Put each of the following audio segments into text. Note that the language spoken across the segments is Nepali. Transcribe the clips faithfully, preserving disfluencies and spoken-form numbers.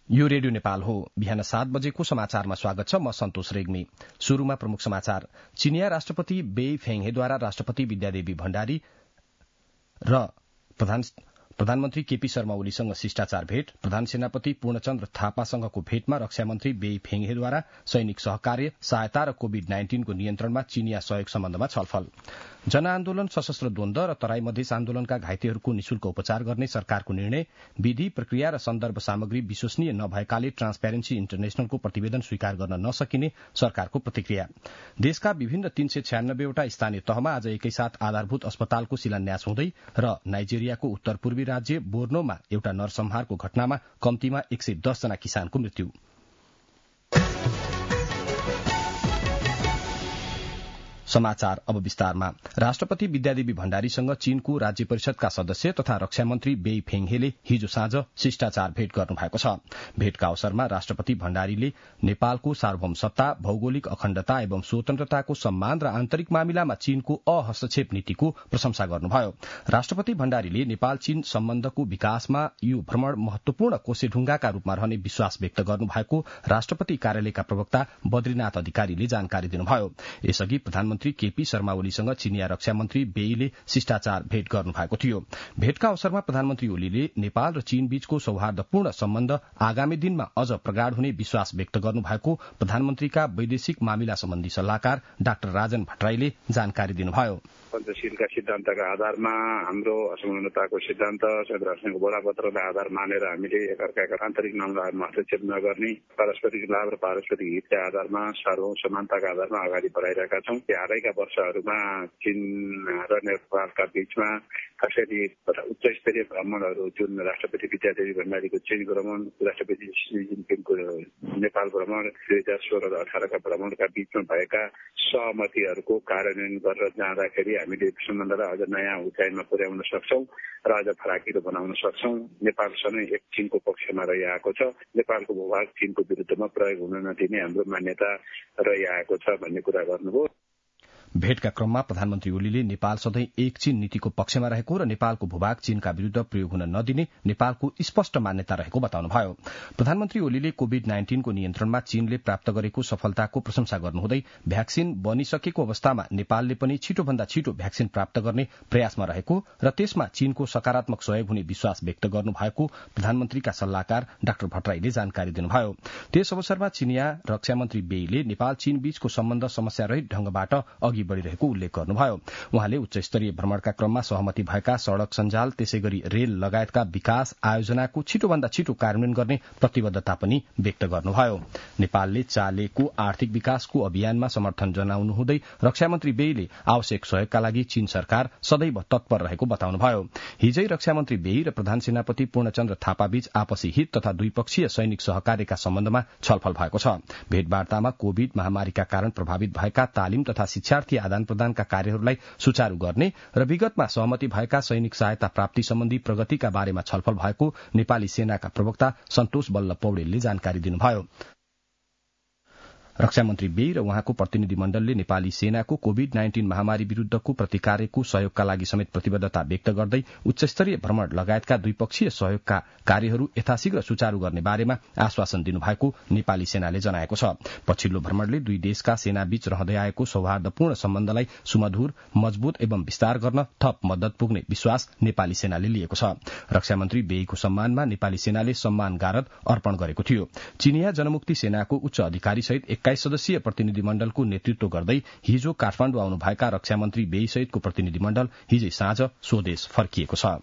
यो रेडियो नेपाल हो। बिहान सात बजेको समाचारमा स्वागत छ। म सन्तोष रेग्मी। शुरूमा प्रमुख समाचार। चिनिया राष्ट्रपति बेई फेङहेद्वारा राष्ट्रपति विद्यादेवी भण्डारी र प्रधान प्रधानमन्त्री केपी शर्मा ओलीसँग शिष्टाचार भेट। प्रधान सेनापति पूर्णचन्द्र थापासँगको भेटमा रक्षामन्त्री बेई फेङहेद्वारा सैनिक सहकार्य, सहायता र कोविड नाइन्टीनको नियन्त्रणमा चिनिया सहयोग सम्बन्धमा छलफल। जनआन्दोलन, सशस्त्र द्वन्द र तराई मधेस आन्दोलनका घाइतेहरूको निशुल्क उपचार गर्ने सरकारको निर्णय। विधि, प्रक्रिया र सन्दर्भ सामग्री विश्वसनीय नभएकाले ट्रान्सप्यारेन्सी इन्टरनेशनलको प्रतिवेदन स्वीकार गर्न नसकिने सरकारको प्रतिक्रिया। देशका विभिन्न तीन सय छ्यानब्बेवटा स्थानीय तहमा आज एकैसाथ आधारभूत अस्पतालको शिलान्यास हुँदै र नाइजेरियाको उत्तर पूर्वी राज्य बोर्नोमा एउटा नरसंहारको घटनामा कम्तीमा एक सय दस जना किसानको मृत्यु। समाचार अब विस्तारमा। राष्ट्रपति विद्यादेवी भण्डारीसँग चीनको राज्य परिषदका सदस्य तथा रक्षा मन्त्री बेई फेङहेले हिजो साँझ शिष्टाचार भेट गर्नुभएको छ। भेटका अवसरमा राष्ट्रपति भण्डारीले नेपालको सार्वभौम सत्ता, भौगोलिक अखण्डता एवं स्वतन्त्रताको सम्मान र आन्तरिक मामिलामा चीनको अहस्तक्षेप नीतिको प्रशंसा गर्नुभयो। राष्ट्रपति भण्डारीले नेपाल चीन सम्बन्धको विकासमा यो भ्रमण महत्वपूर्ण कोसेढुङ्गाका रूपमा रहने विश्वास व्यक्त गर्नुभएको राष्ट्रपति कार्यालयका प्रवक्ता बद्रीनाथ अधिकारीले जानकारी दिनुभयो। यसअघि प्रधानमन्त्री केपी शर्मा ओलीसँग चिनिया रक्षा मन्त्री बेईले शिष्टाचार भेट गर्नुभएको थियो। भेटका अवसरमा प्रधानमन्त्री ओलीले नेपाल र चीन बीचको सौहार्दपूर्ण सम्बन्ध आगामी दिनमा अझ प्रगाढ़ हुने विश्वास व्यक्त गर्नुभएको प्रधानमन्त्रीका वैदेशिक मामिला सम्बन्धी सल्लाहकार डाक्टर राजन भट्टराईले जानकारी दिनुभयो। पञ्चशीलका सिद्धान्तका आधारमा हाम्रो असमानताको सिद्धान्त, संयुक्त राष्ट्रको बडापत्रलाई आधार मानेर हामीले एकअर्काका आन्तरिक मामलाहरूमा हस्तक्षेप नगर्ने, पारस्परिक लाभ र पारस्परिक हितका आधारमा सार्वभौम समानताका आधारमा अगाडि बढाइरहेका छौँ। हालैका वर्षहरूमा चीन र नेपालका बीचमा खास गरी उच्च स्तरीय भ्रमणहरू, जुन राष्ट्रपति विद्यादेवी भण्डारीको चीन भ्रमण, राष्ट्रपति सी जिनपिङको नेपाल भ्रमण, दुई हजार सोह्र र अठारका भ्रमणका बीचमा भएका सहमतिहरूको कार्यान्वयन गरेर जाँदाखेरि हामीले सम्बन्धलाई अझ नयाँ उचाइमा पुर्याउन सक्छौं र अझ फराकिलो बनाउन सक्छौं। नेपाल सधैँ एक चीनको पक्षमा रहिआएको छ। नेपालको भूभाग चीनको विरुद्धमा प्रयोग हुन नदिने हाम्रो मान्यता रहिआएको छ भन्ने कुरा गर्नुभयो। भेटका क्रममा प्रधानमन्त्री ओलीले नेपाल सधैँ एक चीन नीतिको पक्षमा रहेको र नेपालको भूभाग चीनका विरूद्ध प्रयोग हुन नदिने नेपालको स्पष्ट मान्यता रहेको बताउनुभयो। प्रधानमन्त्री ओलीले कोविड नाइन्टीनको नियन्त्रणमा चीनले प्राप्त गरेको सफलताको प्रशंसा गर्नुहुँदै भ्याक्सिन बनिसकेको अवस्थामा नेपालले पनि छिटोभन्दा छिटो भ्याक्सिन प्राप्त गर्ने प्रयासमा रहेको र त्यसमा चीनको सकारात्मक सहयोग हुने विश्वास व्यक्त गर्नुभएको प्रधानमन्त्रीका सल्लाहकार डाक्टर भट्टराईले जानकारी दिनुभयो। त्यस अवसरमा चिनिया रक्षा मन्त्री बेईले नेपाल चीन बीचको सम्बन्ध समस्यारहित ढंगबाट अघि बढ़िरहेको उल्लेख गर्नुभयो। उहाँले उच्च स्तरीय भ्रमणका क्रममा सहमति भएका सड़क सञ्जाल, त्यसै गरी रेल लगायतका विकास आयोजनाको छिटोभन्दा छिटो कार्यान्वयन गर्ने प्रतिबद्धता पनि व्यक्त गर्नुभयो। नेपालले चालेको आर्थिक विकासको अभियानमा समर्थन जनाउनुहुँदै रक्षा मन्त्री बेईले आवश्यक सहयोगका लागि चीन सरकार सदैव तत्पर रहेको बताउनुभयो। हिजै रक्षा मन्त्री बेई र प्रधान सेनापति पूर्णचन्द्र थापाबीच आपसी हित तथा द्विपक्षीय सैनिक सहकार्यका सम्बन्धमा छलफल भएको छ। भेटवार्तामा कोविड महामारीका कारण प्रभावित भएका तालिम तथा शिक्षार्थी आदान प्रदानका कार्यहरूलाई सुचारू गर्ने र विगतमा सहमति भएका सैनिक सहायता प्राप्ति सम्बन्धी प्रगतिका बारेमा छलफल भएको नेपाली सेनाका प्रवक्ता सन्तोष बल्ल पौडेलले जानकारी दिनुभयो। रक्षा मन्त्री बेई र उहाँको प्रतिनिधि मण्डलले नेपाली सेनाको कोविड नाइन्टीन महामारी विरूद्धको प्रतिकारको सहयोगका लागि समेत प्रतिबद्धता व्यक्त गर्दै उच्च स्तरीय भ्रमण लगायतका द्विपक्षीय सहयोगका कार्यहरू यथाशीघ्र सुचारू गर्ने बारेमा आश्वासन दिनुभएको नेपाली सेनाले जनाएको छ। पछिल्लो भ्रमणले दुई देशका सेनाबीच रहँदै आएको सौहार्दपूर्ण सम्बन्धलाई सुमधुर, मजबूत एवं विस्तार गर्न थप मद्दत पुग्ने विश्वास नेपाली सेनाले लिएको छ। रक्षा मन्त्री बेईको सम्मानमा नेपाली सेनाले सम्मान गारद अर्पण गरेको थियो। चिनिया जनमुक्ति सेनाको उच्च अधिकारी सहित एक्काइस सदस्यीय प्रतिनिधि मण्डलको नेतृत्व गर्दै हिजो काठमाडौँ आउनुभएका रक्षा मन्त्री बेई सहितको प्रतिनिधि मण्डल हिजै साँझ स्वदेश फर्किएको छ।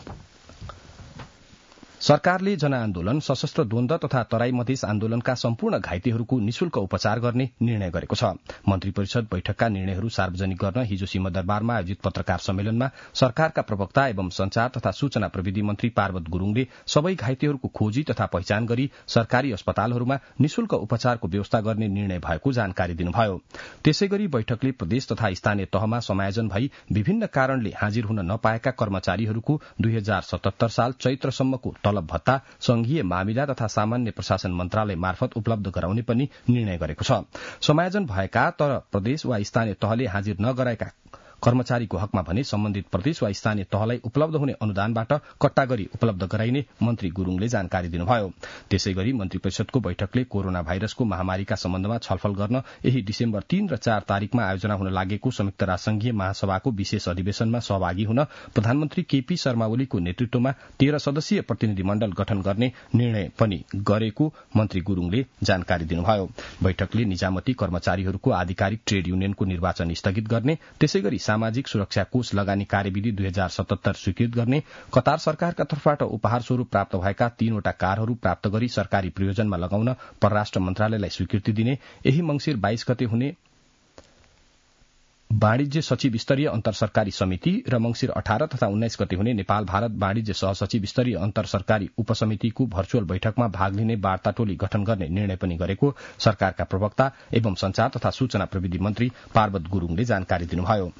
सरकारले जनआन्दोलन, सशस्त्र द्वन्द तथा तराई मधेस आन्दोलनका सम्पूर्ण घाइतेहरूको निशुल्क उपचार गर्ने निर्णय गरेको छ। मन्त्री परिषद बैठकका निर्णयहरू सार्वजनिक गर्न हिजो सिंहदरबारमा आयोजित पत्रकार सम्मेलनमा सरकारका प्रवक्ता एवं संचार तथा सूचना प्रविधि मन्त्री पार्वत गुरूङले सबै घाइतेहरूको खोजी तथा पहिचान गरी सरकारी अस्पतालहरूमा निशुल्क उपचारको व्यवस्था गर्ने निर्णय भएको जानकारी दिनुभयो। त्यसै गरी बैठकले प्रदेश तथा स्थानीय तहमा समायोजन भई विभिन्न कारणले हाजिर हुन नपाएका कर्मचारीहरूको दुई हजार सतहत्तर साल चैत्रसम्मको तलब भत्ता संघीय मामिला तथा सामान्य प्रशासन मन्त्रालय मार्फत उपलब्ध गराउने पनि निर्णय गरेको छ। समायोजन भएका तर प्रदेश वा स्थानीय तहले हाजिर नगराएका कर्मचारीको हकमा भने सम्बन्धित प्रदेश वा स्थानीय तहलाई उपलब्ध हुने अनुदानबाट कट्टा गरी उपलब्ध गराइने मन्त्री गुरूङले जानकारी दिनुभयो। त्यसै गरी मन्त्री परिषदको बैठकले कोरोना भाइरसको महामारीका सम्बन्धमा छलफल गर्न यही डिसेम्बर तीन र चार तारिकमा आयोजना हुन लागेको संयुक्त राष्ट्रसंघीय महासभाको विशेष अधिवेशनमा सहभागी हुन प्रधानमन्त्री केपी शर्मा ओलीको नेतृत्वमा तेह्र सदस्यीय प्रतिनिधिमण्डल गठन गर्ने निर्णय पनि गरेको मन्त्री गुरूङले जानकारी दिनुभयो। बैठकले निजामती कर्मचारीहरूको आधिकारिक ट्रेड युनियनको निर्वाचन स्थगित गर्ने, त्यसै गरी सामाजिक सुरक्षा कोष लगानी कार्यविधि दुई हजार सतहत्तर स्वीकृत गर्ने, कतार सरकारका तर्फबाट उपहार स्वरूप प्राप्त भएका तीनवटा कारहरू प्राप्त गरी सरकारी प्रयोजनमा लगाउन परराष्ट्र मन्त्रालयलाई स्वीकृति दिने, यही मंसिर बाइस गते हुने वाणिज्य सचिव स्तरीय अन्तर सरकारी समिति र मंसिर अठार तथा उन्नाइस गते हुने नेपाल भारत वाणिज्य सहसचिव स्तरीय अन्तर सरकारी उपसमितिको भर्चुअल बैठकमा भाग लिने वार्ता टोली गठन गर्ने निर्णय पनि गरेको सरकारका प्रवक्ता एवं संचार तथा सूचना प्रविधि मन्त्री पार्वत गुरूङले जानकारी दिनुभयो।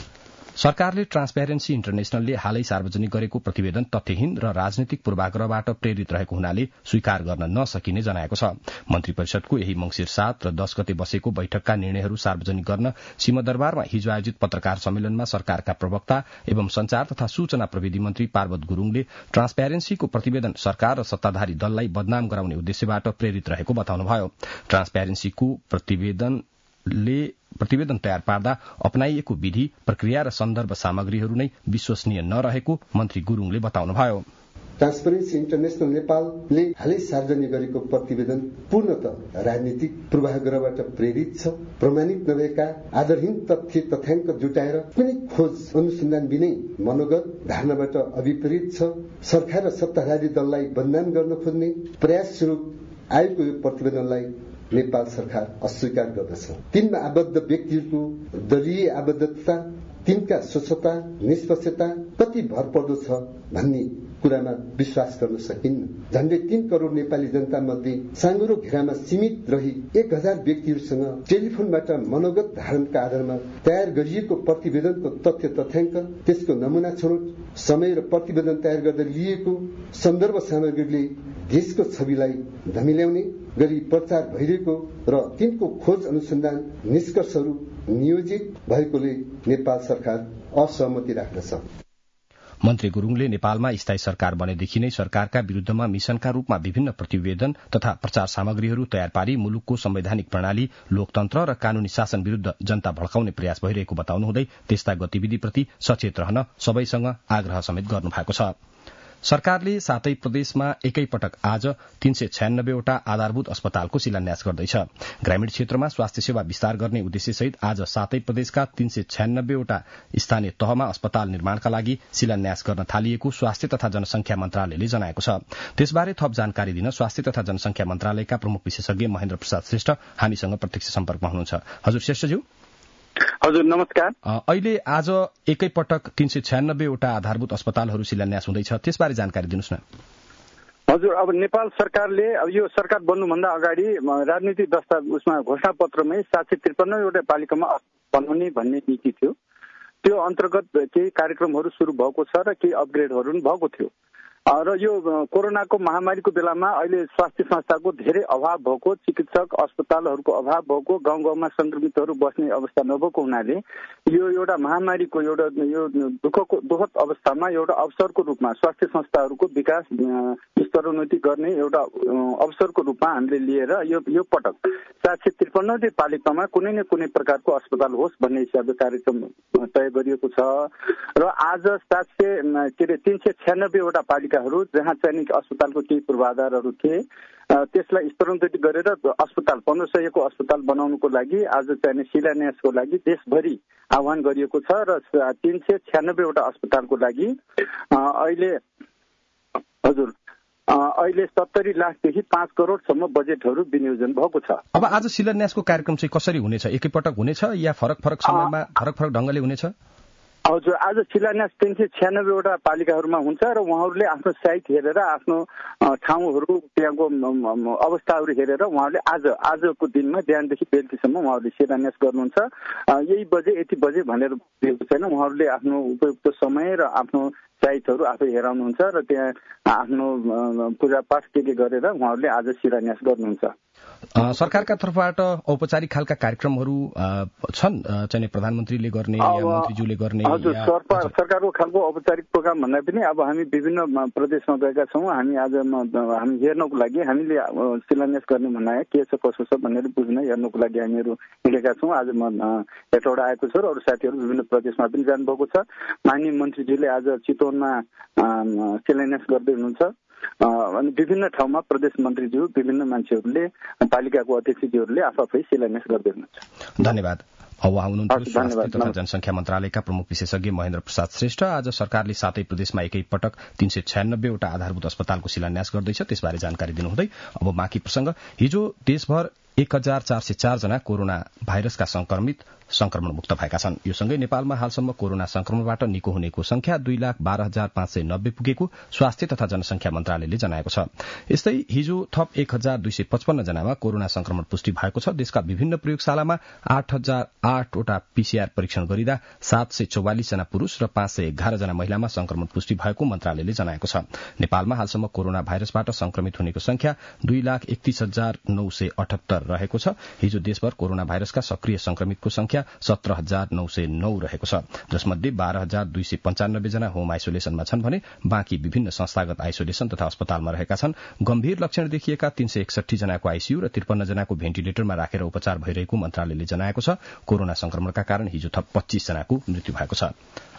सरकारले ट्रान्सप्यारेन्सी इन्टरनेशनलले हालै सार्वजनिक गरेको प्रतिवेदन तथ्यहीन र राजनीतिक पूर्वाग्रहबाट प्रेरित रहेको हुनाले स्वीकार गर्न नसकिने जनाएको छ। मन्त्री परिषदको यही मंसिर सात र दश गते बसेको बैठकका निर्णयहरू सार्वजनिक गर्न सिंहदरबारमा हिजो आयोजित पत्रकार सम्मेलनमा सरकारका प्रवक्ता एवं संचार तथा सूचना प्रविधि मन्त्री पार्वत गुरूङले ट्रान्सप्यारेन्सीको प्रतिवेदन सरकार र सत्ताधारी दललाई बदनाम गराउने उद्देश्यबाट प्रेरित रहेको बताउनुभयो। ट्रान्सप्यारेन्सीको प्रतिवेदन ले प्रतिवेदन तयार पार्दा अपनाइएको विधि, प्रक्रिया र सन्दर्भ सामग्रीहरू नै विश्वसनीय नरहेको मन्त्री गुरूङले बताउनुभयो। ट्रान्सपरेन्सी इन्टरनेशनल नेपालले हालै सार्वजनिक गरेको प्रतिवेदन पूर्णतः राजनीतिक पूर्वाग्रहबाट प्रेरित छ। प्रमाणित नभएका आधारहीन तथ्य तथ्याङ्क जुटाएर कुनै खोज अनुसन्धान बिनै मनोगत धारणाबाट अभिप्रेरित छ। सरकार र सत्ताधारी दललाई बदनाम गर्न खोज्ने प्रयास स्वरूप आएको यो प्रतिवेदनलाई नेपाल सरकार अस्वीकार गर्दछ। तिनमा आबद्ध व्यक्तिहरूको दलीय आबद्धता, तिनका स्वच्छता, निष्पक्षता कति भरपर्दो छ भन्ने कुरामा विश्वास गर्न सकिन्न। झण्डै तीन करोड़ नेपाली जनता मध्ये साँगुरो घेरामा सीमित रही एक हजार व्यक्तिहरूसँग टेलिफोनबाट मनोगत धारणका आधारमा तयार गरिएको प्रतिवेदनको तथ्य तथ्याङ्क, त्यसको नमूना छनौट समय र प्रतिवेदन तयार गर्दा लिएको सन्दर्भ सामग्रीले देशको छविलाई धमिल्याउने गरी प्रचार भइरहेको र तिनको खोज अनुसन्धान निष्कर्षहरू नियोजित भएकोले नेपाल सरकार असहमति राख्दछ। मन्त्री गुरूङले नेपालमा स्थायी सरकार बनेदेखि नै सरकारका विरूद्धमा मिशनका रूपमा विभिन्न प्रतिवेदन तथा प्रचार सामग्रीहरू तयार पारी मुलुकको संवैधानिक प्रणाली, लोकतन्त्र र कानूनी शासन विरूद्ध जनता भड्काउने प्रयास भइरहेको बताउनुहुँदै त्यस्ता गतिविधिप्रति सचेत रहन सबैसँग आग्रह समेत गर्नुभएको छ। सरकारले सातै प्रदेशमा एकै पटक आज तीन सय छ्यानब्बेवटा आधारभूत अस्पतालको शिलान्यास गर्दैछ। ग्रामीण क्षेत्रमा स्वास्थ्य सेवा विस्तार गर्ने उद्देश्यसहित आज सातै प्रदेशका तीन सय छ्यानब्बेवटा स्थानीय तहमा अस्पताल निर्माणका लागि शिलान्यास गर्न थालिएको स्वास्थ्य तथा जनसंख्या मन्त्रालयले जनाएको छ। त्यसबारे थप जानकारी दिन स्वास्थ्य तथा जनसंख्या मन्त्रालयका प्रमुख विशेषज्ञ महेन्द्र प्रसाद श्रेष्ठ हामीसँग प्रत्यक्ष सम्पर्कमा हुनुहुन्छ। हजुर श्रेष्ठज्यू। हजुर नमस्कार। अहिले आज एकै पटक तीन सय छ्यानब्बेवटा आधारभूत अस्पतालहरू शिलान्यास हुँदैछ, त्यसबारे जानकारी दिनुहोस् न। हजुर, अब नेपाल सरकारले अब यो सरकार बन्नुभन्दा अगाडि राजनीतिक दस्ता उसमा घोषणा पत्रमै सात सय त्रिपन्नवटा पालिकामा बनाउने भन्ने नीति थियो। त्यो अन्तर्गत केही कार्यक्रमहरू सुरु भएको छ र केही अपग्रेडहरू पनि भएको थियो र यो कोरोनाको महामारीको बेलामा अहिले स्वास्थ्य संस्थाको धेरै अभाव भएको, चिकित्सक अस्पतालहरूको अभाव भएको, गाउँ गाउँमा संक्रमितहरू बस्ने अवस्था नभएको हुनाले यो एउटा महामारीको एउटा यो दुःखको दुःखद अवस्थामा एउटा अवसरको रूपमा स्वास्थ्य संस्थाहरूको विकास स्तरोन्नति गर्ने एउटा अवसरको रूपमा हामीले लिएर यो यो पटक सात सय त्रिपन्नवटै पालिकामा कुनै न कुनै प्रकारको अस्पताल होस् भन्ने हिसाबले कार्यक्रम तय गरिएको छ र आज सात सय के अरे तीन सय छ्यानब्बेवटा पालिकाहरू जहाँ चाहिँ अस्पतालको केही पूर्वाधारहरू थिए त्यसलाई स्तरोन्नति गरेर अस्पताल पन्ध्र सयको अस्पताल बनाउनुको लागि आज चाहिँ शिलान्यासको लागि देशभरि आह्वान गरिएको छ र तीन सय छ्यानब्बेवटा अस्पतालको लागि अहिले हजुर अहिले सत्तरी लाखदेखि पाँच करोड़सम्म बजेटहरू विनियोजन भएको छ। अब आज शिलान्यासको कार्यक्रम चाहिँ कसरी हुनेछ? एकैपटक हुनेछ या फरक फरक समयमा फरक फरक ढंगले हुनेछ? हजुर, आज शिलान्यास तीन सय छ्यानब्बेवटा पालिकाहरूमा हुन्छ र उहाँहरूले आफ्नो साइट हेरेर आफ्नो ठाउँहरू त्यहाँको अवस्थाहरू हेरेर उहाँहरूले आज आजको दिनमा बिहानदेखि बेलुकीसम्म उहाँहरूले शिलान्यास गर्नुहुन्छ। यही बजे यति बजे भनेर दिएको छैन, उहाँहरूले आफ्नो उपयुक्त समय र आफ्नो साइटहरू आफै हेराउनुहुन्छ र त्यहाँ आफ्नो पूजापाठ के के गरेर उहाँहरूले आज शिलान्यास गर्नुहुन्छ। सरकारका तर्फबाट औपचारिक खालका कार्यक्रमहरू छन् चाहिँ प्रधानमन्त्रीले गर्ने या मन्त्रीज्यूले गर्ने? हजुर, सरकारको खालको औपचारिक प्रोग्राम भन्दा पनि अब हामी विभिन्न प्रदेशमा गएका छौँ। हामी आज हामी हेर्नको लागि हामीले शिलान्यास गर्ने भन्नाले के छ कसो छ भनेर बुझ्न हेर्नको लागि हामीहरू हिँडेका छौँ। आज म हेटौडा आएको छु र अरू साथीहरू विभिन्न प्रदेशमा पनि जानुभएको छ। माननीय मन्त्रीज्यूले आज चितवनमा शिलान्यास गर्दै हुनुहुन्छ अनि विभिन्न ठाउँमा प्रदेश मन्त्रीज्यू विभिन्न मान्छेहरूले पालिकाको अध्यक्षज्यूहरूले आफै शिलान्यास गर्दै हुनुहुन्छ। धन्यवाद। उहाँ हुनुहुन्थ्यो स्वास्थ्य तथा जनसंख्या मन्त्रालयका प्रमुख विशेषज्ञ महेन्द्र प्रसाद श्रेष्ठ। आज सरकारले सातै प्रदेशमा एकै पटक तीन सय छयानब्बेवटा आधारभूत अस्पतालको शिलान्यास गर्दैछ, त्यसबारे जानकारी दिनुहुँदै अब बाँकी प्रसंग। हिजो देशभर एक हजार चार सय चार जना कोरोना भाइरसका संक्रमित संक्रमण मुक्त भएका छन्। यो सँगै नेपालमा हालसम्म कोरोना संक्रमणबाट निको हुनेको संख्या दुई लाख बाह्र हजार पाँच सय नब्बे पुगेको स्वास्थ्य तथा जनसंख्या मन्त्रालयले जनाएको छ। यस्तै हिजो थप एक हजार दुई सय पचपन्न जनामा कोरोना संक्रमण पुष्टि भएको छ। देशका विभिन्न प्रयोगशालामा आठ हजार आठवटा पीसीआर परीक्षण गरिँदा सात सय चौवालिस जना पुरूष र पाँच सय एघार जना महिलामा संक्रमण पुष्टि भएको मन्त्रालयले जनाएको छ। नेपालमा हालसम्म कोरोना भाइरसबाट संक्रमित हुनेको संख्या दुई लाख एकतीस हजार नौ सय अठहत्तर रहेको छ। हिजो देशभर कोरोना भाइरसका सक्रिय संक्रमितको संख्या सत्र हजार नौ सय नौ रहेको छ, जसमध्ये बाह्र हजार दुई सय पञ्चानब्बे जना होम आइसोलेसनमा छन् भने बाँकी विभिन्न संस्थागत आइसोलेसन तथा अस्पतालमा रहेका छन्। गम्भीर लक्षण देखिएका तीन सय एकसठी जनाको आइसीयू र त्रिपन्न जनाको भेन्टिलेटरमा राखेर उपचार भइरहेको मन्त्रालयले जनाएको छ। कोरोना संक्रमणका कारण हिजो थप पच्चीस जनाको मृत्यु भएको छ।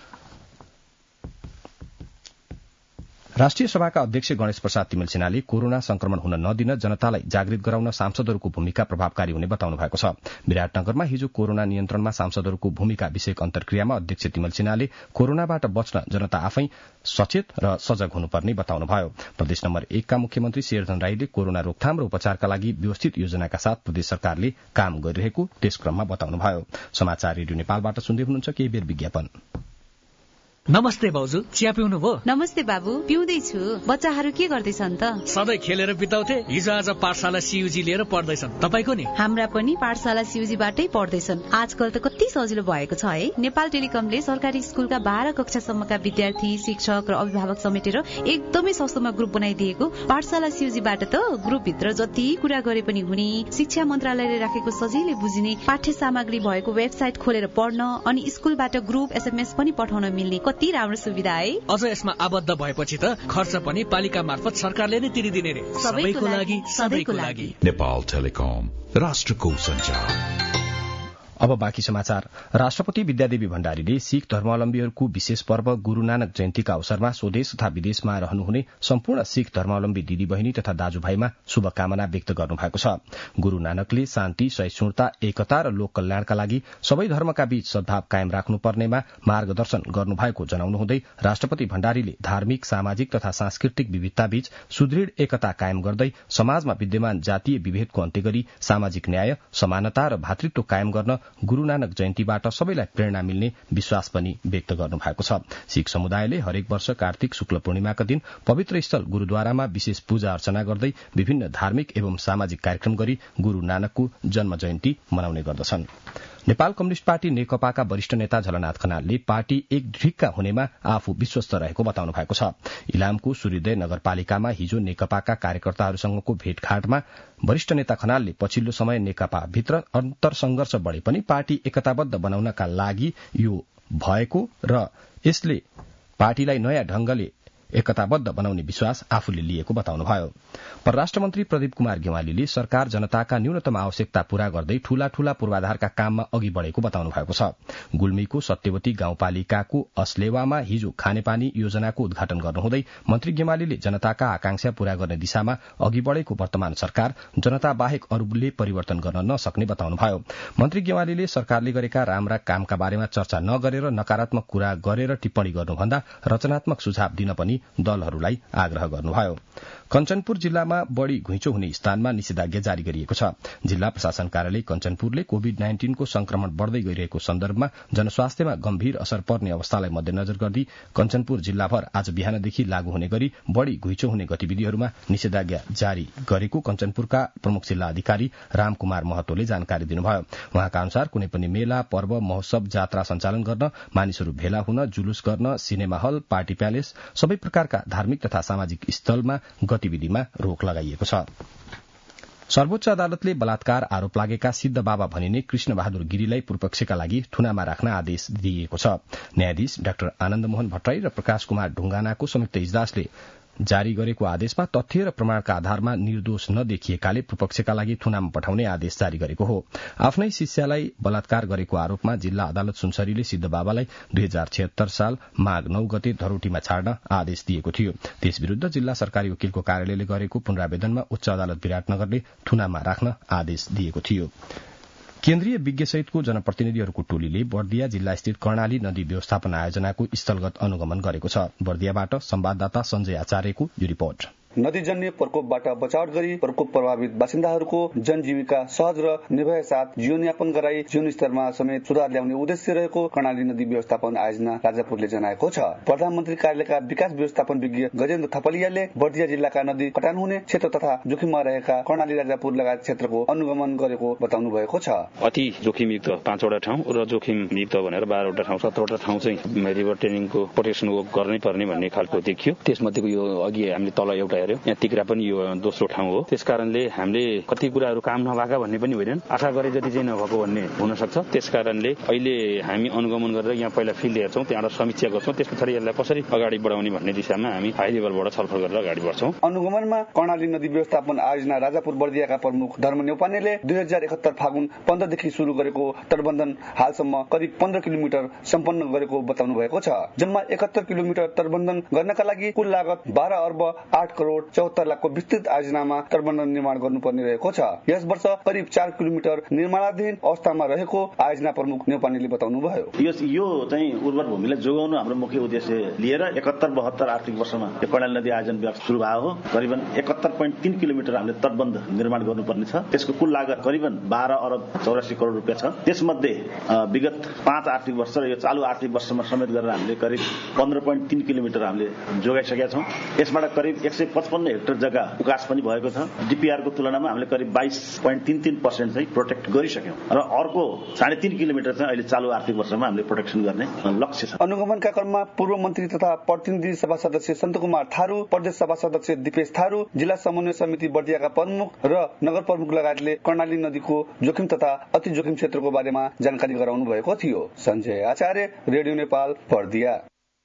राष्ट्रिय सभाका अध्यक्ष गणेश प्रसाद तिमिल सिन्हाले कोरोना संक्रमण हुन नदिन जनतालाई जागृत गराउन सांसदहरूको भूमिका प्रभावकारी हुने बताउनु भएको छ। विराटनगरमा हिजो कोरोना नियन्त्रणमा सांसदहरूको भूमिका विषयक अन्तर्क्रियामा अध्यक्ष तिमिल सिन्हाले कोरोनाबाट बच्न जनता आफै सचेत र सजग हुनुपर्ने बताउनुभयो। प्रदेश नम्बर एकका मुख्यमन्त्री शेरधन राईले कोरोना रोकथाम र उपचारका लागि व्यवस्थित योजनाका साथ प्रदेश सरकारले काम गरिरहेको त्यसक्रममा बताउनुभयो। समाचार रेडियो नेपालबाट सुन्दै हुनुहुन्छ केही बेर विज्ञापन। नमस्ते भाउजू, चिया पिउनु भयो? नमस्ते बाबु, पिउँदैछु। बच्चाहरू के गर्दैछन् त? सधैँ खेलेर बिताउँथे, हिजो आज पाठशाला सीयूजी लिएर पढ्दैछन्। तपाईको नि? हाम्रा पनि पाठशाला सीयूजीबाटै पढ्दैछन्। आजकल त कति सजिलो भएको छ है। नेपाल टेलिकमले सरकारी स्कुलका बाह्र कक्षासम्मका विद्यार्थी, शिक्षक र अभिभावक समेटेर एकदमै सस्तोमा ग्रुप बनाइदिएको। पाठशाला सीयूजीबाट त ग्रुपभित्र जति कुरा गरे पनि हुने, शिक्षा मन्त्रालयले राखेको सजिलै बुझिने पाठ्य सामग्री भएको वेबसाइट खोलेर पढ्न अनि स्कुलबाट ग्रुप एसएमएस पनि पठाउन मिल्ने कति राम्रो सुविधा है। अझ यसमा आबद्ध भएपछि त खर्च पनि पालिका मार्फत सरकारले नै तिरिदिने रे। सबैको लागि, सधैँको लागि। नेपाल टेलिकम, राष्ट्रको सञ्चार। अब बाँकी समाचार। राष्ट्रपति विद्यादेवी भण्डारीले सिख धर्मावलम्बीहरूको विशेष पर्व गुरू नानक जयन्तीका अवसरमा स्वदेश तथा विदेशमा रहनुहुने सम्पूर्ण सिख धर्मावलम्बी दिदी बहिनी तथा दाजुभाइमा शुभकामना व्यक्त गर्नुभएको छ। गुरू नानकले शान्ति, सहिष्णुता, एकता र लोक कल्याणका लागि सबै धर्मका बीच सद्भाव कायम राख्नुपर्नेमा मार्गदर्शन गर्नुभएको जनाउनुहुँदै राष्ट्रपति भण्डारीले धार्मिक, सामाजिक तथा सांस्कृतिक विविधताबीच सुदृढ़ एकता कायम गर्दै समाजमा विद्यमान जातीय विभेदको अन्त्य गरी सामाजिक न्याय, समानता र भातृत्व कायम गर्न गुरू नानक जयन्तीबाट सबैलाई प्रेरणा मिल्ने विश्वास पनि व्यक्त गर्नुभएको छ। सिख समुदायले हरेक वर्ष कार्तिक शुक्ल पूर्णिमाका दिन पवित्र स्थल गुरूद्वारामा विशेष पूजा अर्चना गर्दै विभिन्न धार्मिक एवं सामाजिक कार्यक्रम गरी गुरू नानकको जन्म जयन्ती मनाउने गर्दछन्। नेपाल कम्युनिष्ट पार्टी नेकपाका वरिष्ठ नेता झलनाथ खनालले पार्टी एक ढिक्का हुनेमा आफू विश्वस्त रहेको बताउनु भएको छ। इलामको सूर्योदय नगरपालिकामा हिजो नेकपाका कार्यकर्ताहरूसँगको भेटघाटमा वरिष्ठ नेता खनालले पछिल्लो समय नेकपा भित्र अन्तर्संघर्ष बढ़े पनि पार्टी एकताबद्ध बनाउनका लागि यो भएको र यसले पार्टीलाई नयाँ ढंगले एकताबद्ध बनाउने विश्वास आफूले लिएको बताउनुभयो। परराष्ट्र मन्त्री प्रदीप कुमार गेवालीले सरकार जनताका न्यूनतम आवश्यकता पूरा गर्दै ठूला ठूला पूर्वाधारका काममा अघि बढ़ेको बताउनु भएको छ। गुल्मीको सत्यवती गाउँपालिकाको अस्लेवामा हिजो खानेपानी योजनाको उद्घाटन गर्नुहुँदै मन्त्री गेवालीले जनताका आकांक्षा पूरा गर्ने दिशामा अघि बढ़ेको वर्तमान सरकार जनता बाहेक अरूले परिवर्तन गर्न नसक्ने बताउनुभयो। मन्त्री गेवालीले सरकारले गरेका राम्रा कामका बारेमा चर्चा नगरेर नकारात्मक कुरा गरेर टिप्पणी गर्नुभन्दा रचनात्मक सुझाव दिन पनि दलहरूलाई आग्रह गर्नुभयो। कञ्चनपुर जिल्लामा बढ़ी घुइँचो हुने स्थानमा निषेधाज्ञा जारी गरिएको छ। जिल्ला प्रशासन कार्यालय कञ्चनपुरले कोविड नाइन्टीनको संक्रमण बढ़दै गइरहेको सन्दर्भमा जनस्वास्थ्यमा गम्भीर असर पर्ने अवस्थालाई मध्यनजर गर्दै कञ्चनपुर जिल्लाभर आज बिहानदेखि लागू हुने गरी बढ़ी घुइँचो हुने गतिविधिहरूमा निषेधाज्ञा जारी गरेको कञ्चनपुरका प्रमुख जिल्ला अधिकारी रामकुमार महतोले जानकारी दिनुभयो। उहाँका अनुसार कुनै पनि मेला, पर्व, महोत्सव, जात्रा सञ्चालन गर्न, मानिसहरू भेला हुन, जुलुस गर्न, सिनेमा हल, पार्टी प्यालेस, सबै प्रकारका धार्मिक तथा सामाजिक स्थलमा गतिविधिमा रोक लगाइएको छ। सर्वोच्च अदालतले बलात्कार आरोप लागेका सिद्ध बाबा भनिने कृष्ण बहादुर गिरीलाई पूर्वपक्षका लागि थुनामा राख्न आदेश दिएको छ। न्यायाधीश डाक्टर आनन्द मोहन भट्टराई र प्रकाश कुमार ढुंगानाको संयुक्त इजलासले जारी गरेको आदेशमा तथ्य र प्रमाणका आधारमा निर्दोष नदेखिएकाले पूर्वपक्षका लागि थुनामा पठाउने आदेश जारी गरेको हो। आफ्नै शिष्यलाई बलात्कार गरेको आरोपमा जिल्ला अदालत सुनसरीले सिद्ध बाबालाई दुई हजार छिहत्तर साल माघ नौ गते धरोटीमा छाड्न आदेश दिएको थियो। त्यस विरूद्ध जिल्ला सरकारी वकिलको कार्यालयले गरेको पुनरावेदनमा उच्च अदालत विराटनगरले थुनामा राख्न आदेश दिएको थियो। केन्द्रीय विज्ञ सहितको जनप्रतिनिधिहरूको टोलीले बर्दिया जिल्ला स्थित कर्णाली नदी व्यवस्थापन आयोजनाको स्थलगत अनुगमन गरेको छ। बर्दियाबाट संवाददाता संजय आचार्यको यो रिपोर्ट। नदीजन्य प्रकोपबाट बचाव गरी प्रकोप प्रभावित बासिन्दाहरूको जनजीविका सहज र निर्भय साथ जीवनयापन गराई जीवन स्तरमा समेत सुधार ल्याउने उद्देश्य रहेको कर्णाली नदी व्यवस्थापन आयोजना राजापुरले जनाएको छ। प्रधानमन्त्री कार्यालयका विकास व्यवस्थापन विज्ञ गजेन्द्र थपलियाले बर्दिया जिल्लाका नदी कटान हुने क्षेत्र तथा जोखिममा रहेका कर्णाली राजापुर लगायत क्षेत्रको अनुगमन गरेको बताउनु भएको छ। अति जोखिमयुक्त पाँचवटा ठाउँ र जोखिमयुक्त भनेर बाह्रवटा ठाउँ सत्रवटा ठाउँ चाहिँ रिभर ट्रेनिङको प्रोटेक्सन गर्नै पर्ने भन्ने खालको देखियो। त्यसमध्येको यो अघि हामीले तल एउटा यहाँ तिग्रा पनि यो दोस्रो ठाउँ हो। त्यसकारणले हामीले कति कुराहरू काम नभएका भन्ने पनि होइन, आशा गरे जति चाहिँ नभएको भन्ने हुन सक्छ। त्यसकारणले अहिले हामी अनुगमन गरेर यहाँ पहिला फिल्ड हेर्छौँ, त्यहाँबाट समीक्षा गर्छौँ, त्यस पछाडि यसलाई कसरी अगाडि बढाउने भन्ने दिशामा हामी हाई लेभलबाट छलफल गरेर अगाडि बढ्छौँ। अनुगमनमा कर्णाली नदी व्यवस्थापन आयोजना राजापुर बर्दियाका प्रमुख धर्म न्यौपानेले दुई हजार एकहत्तर फागुन पन्ध्रदेखि शुरू गरेको तटबन्धन हालसम्म करिब पन्ध्र किलोमिटर सम्पन्न गरेको बताउनु भएको छ। जम्मा एकहत्तर किलोमिटर तटबन्धन गर्नका लागि कुल लागत बाह्र अर्ब आठ करोड़ चौहत्तर लाखको विस्तृत आयोजनामा तटबन्धन निर्माण गर्नुपर्ने रहेको छ। यस वर्ष करिब चार किलोमिटर निर्माणाधीन अवस्थामा रहेको आयोजना प्रमुख न्यौपानेले बताउनु भयो। यो चाहिँ उर्वर भूमिलाई जोगाउनु हाम्रो मुख्य उद्देश्य लिएर एकहत्तर बहत्तर आर्थिक वर्षमा यो कर्णाली नदी आयोजन व्यवस्था शुरू भएको हो। करिबन एकहत्तर पोइन्ट तीन किलोमिटर हामीले तटबन्ध निर्माण गर्नुपर्ने छ। त्यसको कुल लागत करिबन बाह्र अरब चौरासी करोड़ रुपियाँ छ। त्यसमध्ये विगत पाँच आर्थिक वर्ष र यो चालु आर्थिक वर्षमा समेत गरेर हामीले करिब पन्ध्र पोइन्ट तीन किलोमिटर हामीले जोगाइसकेका छौँ। यसबाट करिब एक सय पचपन्न हेक्टर जग्गा विकास पनि भएको छ। डीपीआरको तुलनामा हामीले करिब बाइस पोइन्ट तीन तीन पर्सेन्ट चाहिँ प्रोटेक्ट गरिसक्यौँ र अर्को साढे तीन किलोमिटर चाहिँ अहिले चालु आर्थिक वर्षमा हामीले प्रोटेक्सन गर्ने लक्ष्य छ। अनुगमनका क्रममा पूर्व मन्त्री तथा प्रतिनिधि सभा सदस्य सन्त कुमार थारू, प्रदेश सभा सदस्य दिपेश थारू, जिल्ला समन्वय समिति बर्दियाका प्रमुख र नगर प्रमुख लगायतले कर्णाली नदीको जोखिम तथा अति जोखिम क्षेत्रको बारेमा जानकारी गराउनु भएको थियो। संजय आचार्य, रेडियो नेपाल, बर्दिया।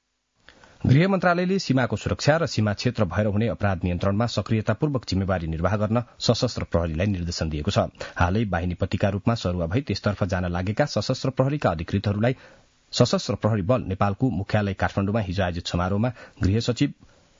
गृह मन्त्रालयले सीमाको सुरक्षा र सीमा क्षेत्र भएर हुने अपराध नियन्त्रणमा सक्रियतापूर्वक जिम्मेवारी निर्वाह गर्न सशस्त्र प्रहरीलाई निर्देशन दिएको छ। हालै बाहिनीपतिका रूपमा सरुवा भई त्यसतर्फ जान लागेका सशस्त्र प्रहरीका अधिकृतहरूलाई सशस्त्र प्रहरी बल नेपालको मुख्यालय काठमाडौँमा हिजो आयोजित समारोहमा गृह सचिव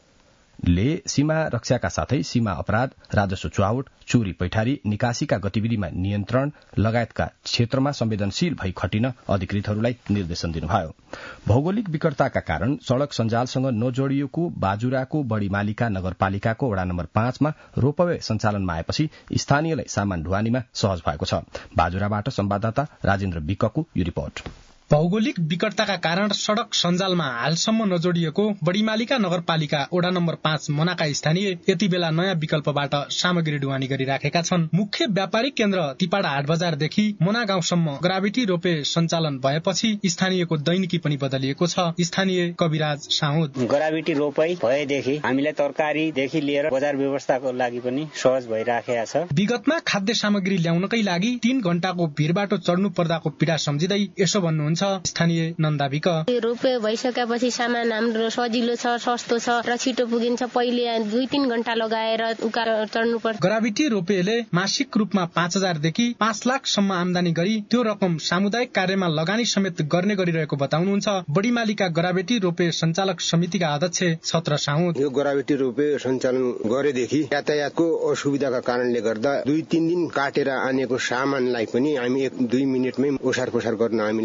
ले सीमा रक्षाका साथै सीमा अपराध, राजस्व चुहावट, चोरी पैठारी, निकासीका गतिविधिमा नियन्त्रण लगायतका क्षेत्रमा संवेदनशील भई खटिन अधिकृतहरूलाई निर्देशन दिनुभयो। भौगोलिक विकटताका कारण सड़क सञ्जालसँग नजोडिएको बाजुराको बड़ीमालिका नगरपालिकाको वडा नम्बर पाँचमा रोपवे सञ्चालनमा आएपछि स्थानीयलाई सामान ढुवानीमा सहज भएको छ। बाजुराबाट संवाददाता राजेन्द्र विकको यो रिपोर्ट। भौगोलिक विकटताका कारण सड़क सञ्जालमा हालसम्म नजोडिएको बड़ीमालिका नगरपालिका वडा नम्बर पाँच मनाका स्थानीय यति बेला नयाँ विकल्पबाट सामग्री ढुवानी गरिराखेका छन्। मुख्य व्यापारिक केन्द्र तिपाडा हाट बजारदेखि मोना गाउँसम्म ग्राभिटी रोपे सञ्चालन भएपछि स्थानीयको दैनिकी पनि बदलिएको छ। स्थानीय कविराज साहुद, ग्राभिटी रोपै भएदेखि हामीलाई तरकारीदेखि लिएर बजार व्यवस्थाको लागि पनि सहज भइराखेको छ। विगतमा खाद्य सामग्री ल्याउनकै लागि तीन घण्टाको भिरबाटो चढ्नु पर्दाको पीडा सम्झिँदै यसो भन्नुहुन्छ स्थानीय नन्दाविक। रोपे भइसकेपछि सामान हाम्रो सजिलो छ, सस्तो छ र छिटो पुगिन्छ। पहिले दुई तीन घण्टा लगाएर उकालो चढ्नु पर्छ। ग्राभिटी रोपेले मासिक रूपमा पाँच हजारदेखि पाँच लाखसम्म आमदानी गरी त्यो रकम सामुदायिक कार्यमा लगानी समेत गर्ने गरिरहेको बताउनुहुन्छ बड़ीमालिका ग्राभिटी रोपे सञ्चालक समितिका अध्यक्ष छत्र साहुद। यो ग्राभिटी रोपे सञ्चालन गरेदेखि यातायातको असुविधाका कारणले गर्दा दुई तीन दिन काटेर आनेको सामानलाई पनि हामी एक दुई मिनटमै ओसार पोसार गर्न हामीलाई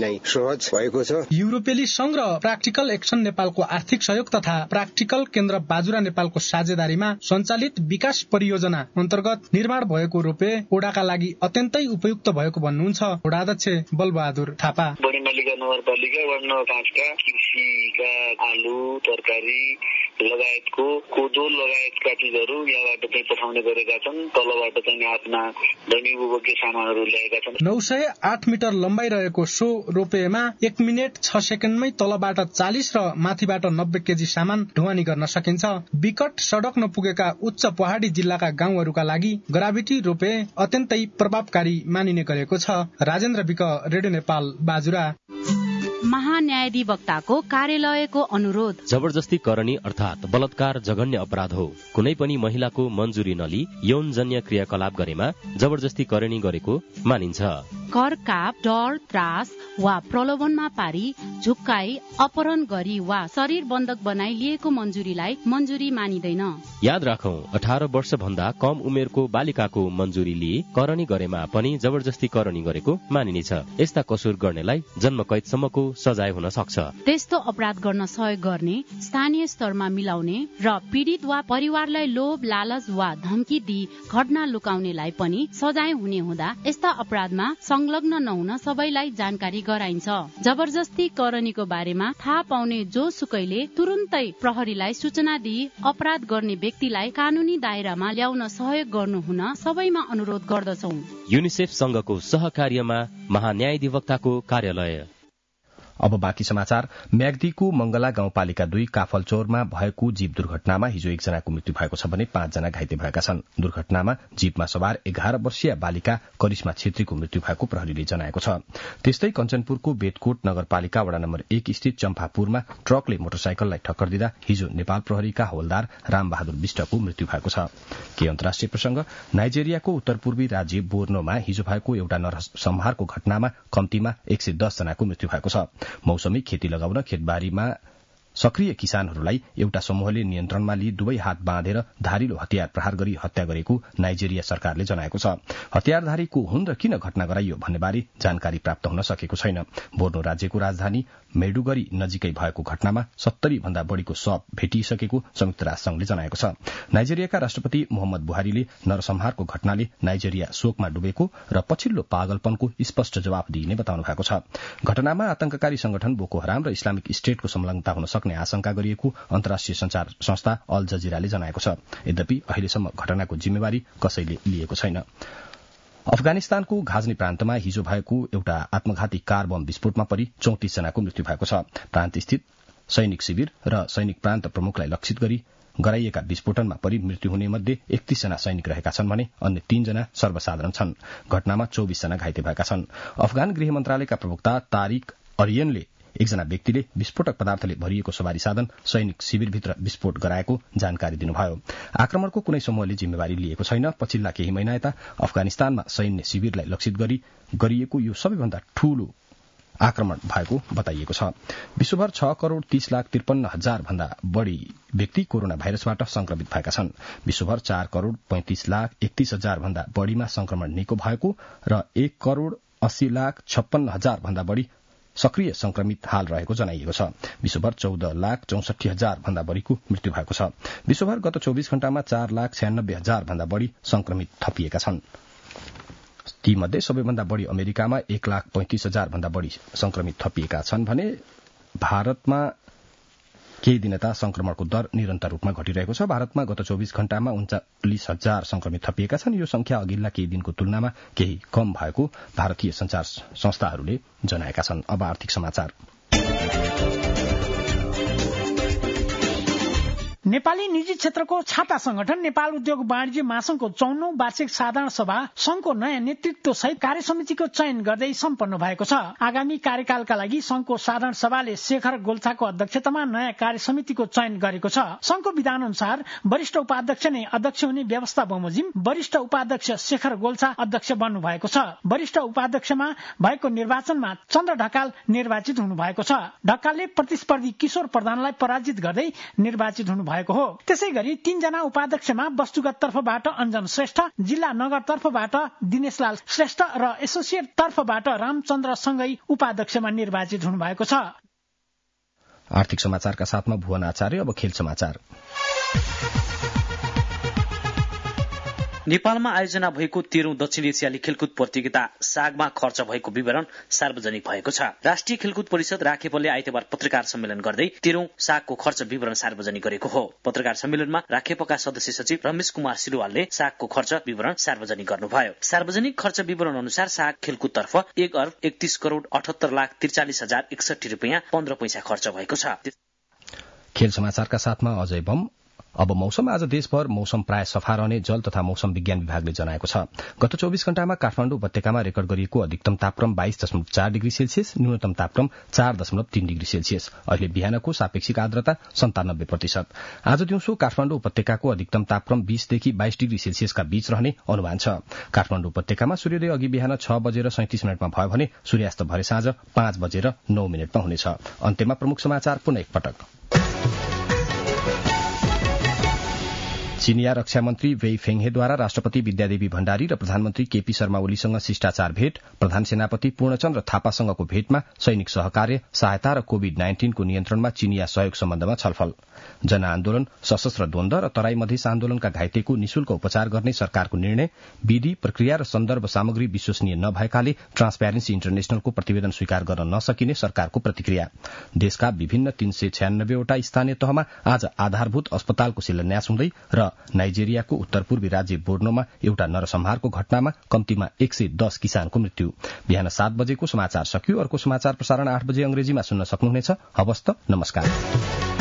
सहज भएको छ। युरोपेली संघ र प्र्याक्टिकल एक्सन नेपालको आर्थिक सहयोग तथा प्र्याक्टिकल केन्द्र बाजुरा नेपालको साझेदारीमा सञ्चालित विकास परियोजना अन्तर्गत निर्माण भएको रोपे ओडाका लागि अत्यन्तै उपयुक्त भएको भन्नुहुन्छ ओडा अध्यक्ष बलबहादुर थापा। बडीमालिका नगरपालिका वार्ड नम्बर पाँचका कृषिका आलु तरकारी लगायतको कोदो लगायतका चिजहरू यहाँबाट चाहिँ पठाउने गरेका छन्। तलबाट चाहिँ आफ्ना दैनिक उपभोग्य सामानहरू ल्याएका छन्। नौ सय आठ मिटर लम्बाइ रहेको सो रोपेमा एक मिनट छ सेकेन्डमै तलबाट चालिस र माथिबाट नब्बे केजी सामान ढुवानी गर्न सकिन्छ। विकट सड़क नपुगेका उच्च पहाड़ी जिल्लाका गाउँहरूका लागि ग्राभिटी रोपे अत्यन्तै प्रभावकारी मानिने गरेको छ। राजेन्द्र विक, रेडियो नेपाल, बाजुरा। महान्यायाधिवक्ताको कार्यालयको अनुरोध। जबरजस्ती करणी अर्थात बलात्कार जघन्य अपराध हो। कुनै पनि महिलाको मन्जुरी नलिई यौनजन्य क्रियाकलाप गरेमा जबरजस्ती करणी गरेको मानिन्छ। करकाप, डर, त्रास वा प्रलोभनमा पारी, झुक्काई, अपहरण गरी वा शरीर बन्धक बनाई लिएको मन्जुरीलाई मन्जुरी मानिँदैन। याद राखौं, अठार वर्ष भन्दा कम उमेरको बालिकाको मन्जुरी लिए करणी गरेमा पनि जबरजस्ती करणी गरेको मानिनेछ। यस्ता कसुर गर्नेलाई जन्म कैदसम्मको सजाय हुन सक्छ। त्यस्तो अपराध गर्न सहयोग गर्ने, स्थानीय स्तरमा मिलाउने र पीड़ित वा परिवारलाई लोभ, लालच वा धम्की दिई घटना लुकाउनेलाई पनि सजाय हुने हुँदा यस्ता अपराधमा संलग्न नहुन सबैलाई जानकारी गराइन्छ। जबरजस्ती करनीको बारेमा थाहा पाउने जो सुकैले तुरुन्तै प्रहरीलाई सूचना दिई अपराध गर्ने व्यक्तिलाई कानूनी दायरामा ल्याउन सहयोग गर्नु हुन सबैमा अनुरोध गर्दछौ। युनिसेफ संघको सहकार्यमा महान्यायाधिवक्ताको कार्यालय। अब बाँकी समाचार। म्याग्दीको मंगला गाउँपालिका दुई काफलचौरमा भएको जीप दुर्घटनामा हिजो एकजनाको मृत्यु भएको छ भने पाँचजना घाइते भएका छन्। दुर्घटनामा जीपमा सवार एघार वर्षीय बालिका करिश्मा छेत्रीको मृत्यु भएको प्रहरीले जनाएको छ। त्यस्तै कञ्चनपुरको बेतकोट नगरपालिका वडा नम्बर एक स्थित चम्पापुरमा ट्रकले मोटरसाइकललाई ठक्कर दिँदा हिजो नेपाल प्रहरीका हवलदार रामबहादुर विष्टको मृत्यु भएको छ। के अन्तर्राष्ट्रिय प्रसंग। नाइजेरियाको उत्तर पूर्वी राज्य बोर्नोमा हिजो भएको एउटा नरसंहारको घटनामा कम्तीमा एक सय दस जनाको मृत्यु भएको छ। मौसमी खेती लगाउन खेतबारीमा सक्रिय किसानहरूलाई एउटा समूहले नियन्त्रणमा लिई दुवै हात बाँधेर धारिलो हतियार प्रहार गरी हत्या गरेको नाइजेरिया सरकारले जनाएको छ। हतियारधारी को हुन् र किन घटना गराइयो भन्नेबारे जानकारी प्राप्त हुन सकेको छैन। बोर्नो राज्यको राजधानी मेडुगरी नजिकै भएको घटनामा सत्तरी भन्दा बढ़ीको शव भेटिसकेको संयुक्त राष्ट्रसंघले जनाएको छ। नाइजेरियाका राष्ट्रपति मोहम्मद बुहारीले नरसंहारको घटनाले नाइजेरिया शोकमा डुबेको र पछिल्लो पागलपनको स्पष्ट जवाफ दिइने बताउनु भएको छ। घटनामा आतंककारी संगठन बोको हराम र इस्लामिक स्टेटको संलग्नता हुन सक्ने आशंका गरिएको अन्तर्राष्ट्रिय संचार संस्था अल जजिराले जनाएको छ। यद्यपि अहिलेसम्म घटनाको जिम्मेवारी कसैले लिएको छैन। अफगानिस्तानको घाजनी प्रान्तमा हिजो भएको एउटा आत्मघाती कार बम विस्फोटमा परि चौतिस जनाको मृत्यु भएको छ। प्रान्त स्थित सैनिक शिविर र सैनिक प्रान्त प्रमुखलाई लक्षित गरी गराइएका विस्फोटनमा परि मृत्यु हुने मध्ये एकतीस जना सैनिक रहेका छन् भने अन्य तीन जना सर्वसाधारण छन्। घटनामा चौबिस जना घाइते भएका छन्। अफगान गृह मन्त्रालयका प्रवक्ता तारिक अरियनले एकजना व्यक्तिले विस्फोटक पदार्थले भरिएको सवारी साधन सैनिक शिविरभित्र विस्फोट गराएको जानकारी दिनुभयो। आक्रमणको कुनै समूहले जिम्मेवारी लिएको छैन। पछिल्ला केही महिना यता अफगानिस्तानमा सैन्य शिविरलाई लक्षित गरी गरिएको यो सबैभन्दा ठूलो आक्रमण भएको बताइएको छ। विश्वभर छ करोड़ तीस लाख त्रिपन्न हजार भन्दा बढ़ी व्यक्ति कोरोना भाइरसबाट संक्रमित भएका छन्। विश्वभर चार करोड़ पैंतिस लाख एकतीस हजार भन्दा बढ़ीमा संक्रमण निको भएको र एक करोड़ अस्सी लाख छप्पन्न हजार भन्दा बढ़ी सक्रिय संक्रमित हाल रहेको जनाइएको छ। विश्वभर चौध लाख चौसठी हजार भन्दा बढ़ीको मृत्यु भएको छ। विश्वभर गत चौबीस घण्टामा चार लाख छ्यानब्बे हजार भन्दा बढ़ी संक्रमित थपिएका छन्। ती मध्ये सबैभन्दा बढ़ी अमेरिकामा एक लाख पैंतिस हजार भन्दा बढ़ी संक्रमित थपिएका छन् भने भारतमा केही दिनता संक्रमणको दर निरन्तर रूपमा घटिरहेको छ। भारतमा गत चौबीस घण्टामा उन्चालिस हजार संक्रमित थपिएका छन्। यो संख्या अघिल्ला केही दिनको तुलनामा केही कम भएको भारतीय संचार संस्थाहरूले जनाएका छन्। अब आर्थिक समाचार। नेपाली निजी क्षेत्रको छाता संगठन नेपाल उद्योग वाणिज्य महासंघको चौन्नौ वार्षिक साधारण सभा संघको नयाँ नेतृत्व सहित कार्य समितिको चयन गर्दै सम्पन्न भएको छ। आगामी कार्यकालका लागि संघको साधारण सभाले शेखर गोल्छाको अध्यक्षतामा नयाँ कार्य समितिको चयन गरेको छ। संघको विधान अनुसार वरिष्ठ उपाध्यक्ष नै अध्यक्ष हुने व्यवस्था बमोजिम वरिष्ठ उपाध्यक्ष शेखर गोल्छा अध्यक्ष बन्नु भएको छ। वरिष्ठ उपाध्यक्षमा भएको निर्वाचनमा चन्द्र ढकाल निर्वाचित हुनु भएको छ। ढकालले प्रतिस्पर्धी किशोर प्रधानलाई पराजित गर्दै निर्वाचित हुनु भएको हो। त्यसै गरी तीनजना उपाध्यक्षमा वस्तुगत तर्फबाट अञ्जन श्रेष्ठ, जिल्ला नगर तर्फबाट दिनेशलाल श्रेष्ठ र एसोसिएट तर्फबाट रामचन्द्र सँगै उपाध्यक्षमा निर्वाचित हुनुभएको छ। आर्थिक समाचारका साथमा भुवन आचार्य। अब खेल समाचार। नेपालमा आयोजना भएको तेह्रौं दक्षिण एसियाली खेलकुद प्रतियोगिता सागमा खर्च भएको विवरण सार्वजनिक भएको छ। राष्ट्रिय खेलकुद परिषद राखेपले आइतबार पत्रकार सम्मेलन गर्दै तेह्रौं सागको खर्च विवरण सार्वजनिक गरेको हो। पत्रकार सम्मेलनमा राखेपका सदस्य सचिव रमेश कुमार सिलवालले सागको खर्च विवरण सार्वजनिक गर्नुभयो। सार्वजनिक खर्च विवरण अनुसार साग खेलकुदतर्फ एक अर्ब एकतीस करोड़ अठहत्तर लाख त्रिचालिस हजार एकसठी रुपियाँ पन्ध्र पैसा खर्च भएको छ। खेल समाचारका साथमा अजय बम। अब मौसम। आज देशभर मौसम प्राय सफा रहने जल तथा मौसम विज्ञान विभागले जनाएको छ। गत चौबिस घण्टामा काठमाडौँ उपत्यकामा रेकर्ड गरिएको अधिकतम तापक्रम बाइस दशमलव चार डिग्री सेल्सियस, न्यूनतम तापक्रम चार दशमलव तीन डिग्री सेल्सियस। अहिले बिहानको सापेक्षिक आर्द्रता सन्तानब्बे प्रतिशत। आज दिउँसो काठमाडौँ उपत्यकाको अधिकतम तापक्रम बीसदेखि बाइस डिग्री सेल्सियसका बीच रहने अनुमान छ। काठमाडौँ उपत्यकामा सूर्योदय अघि बिहान छ बजेर सैंतिस मिनटमा भयो भने सूर्यास्त भरे साँझ पाँच बजेर नौ मिनटमा हुनेछ। अन्त्यमा प्रमुख समाचार पुनः एकपटक। चीनिया रक्षा मन्त्री वेई फेङहेद्वारा राष्ट्रपति विद्यादेवी भण्डारी र प्रधानमन्त्री केपी शर्मा ओलीसँग शिष्टाचार भेट, प्रधान सेनापति पूर्णचन्द्र थापासँगको भेटमा सैनिक सहकार्य, सहायता र कोविड नाइन्टिनको नियन्त्रणमा चीनिया सहयोग सम्बन्धमा छलफल। जनआन्दोलन, सशस्त्र द्वन्द र तराई मधेस आन्दोलनका घाइतेको निशुल्क उपचार गर्ने सरकारको निर्णय, विधि प्रक्रिया र सन्दर्भ सामग्री विश्वसनीय नभएकाले ट्रान्सप्यारेन्सी इन्टरनेशनलको प्रतिवेदन स्वीकार गर्न नसकिने सरकारको प्रतिक्रिया। देशका विभिन्न तीन सय छ्यानब्बेवटा स्थानीय तहमा आज आधारभूत अस्पतालको शिलान्यास हुँदै र नाइजेरियाको उत्तर पूर्वी राज्य बोर्नोमा एउटा नरसंहारको घटनामा कम्तीमा एक सय दस किसानको मृत्यु। बिहान सात बजेको समाचार सकियो। अर्को समाचार प्रसारण आठ बजे अंग्रेजीमा सुन्न सक्नुहुनेछ। हवस् त, नमस्कार।